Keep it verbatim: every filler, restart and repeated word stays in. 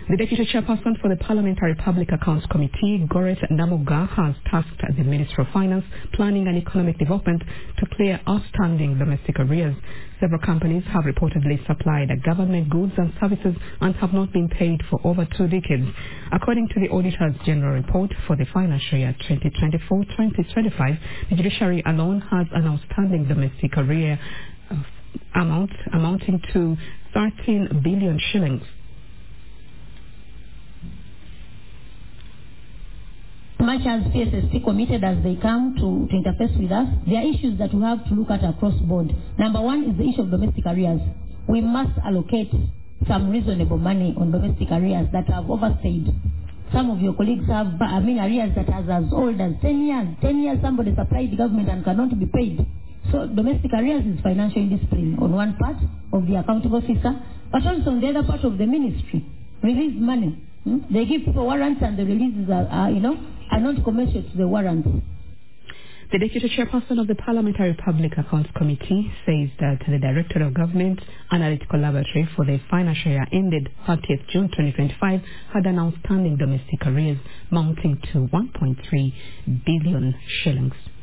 The Deputy Chairperson for the Parliamentary Public Accounts Committee, Goret Namuga, has tasked the Minister of Finance, Planning and Economic Development to clear outstanding domestic arrears. Several companies have reportedly supplied government goods and services and have not been paid for over two decades. According to the Auditor's General Report for the financial year twenty twenty-four twenty twenty-five, the judiciary alone has an outstanding domestic arrear uh, amount amounting to thirteen billion shillings. Much as P S S P committed as they come to, to interface with us, there are issues that we have to look at across board. Number one is the issue of domestic arrears. We must allocate some reasonable money on domestic arrears that have overstayed. Some of your colleagues have, I mean, arrears that are as old as ten years. ten years somebody supplied the government and cannot be paid. So domestic arrears is financial indiscipline on one part of the accounting officer, but also on the other part of the ministry. Release money. Hmm? They give people warrants and the releases are, are you know, are not commensurate to the warrants. The Deputy Chairperson of the Parliamentary Public Accounts Committee says that the Director of Government Analytical Laboratory for the financial year ended thirtieth June twenty twenty-five had an outstanding domestic arrears amounting to one point three billion shillings.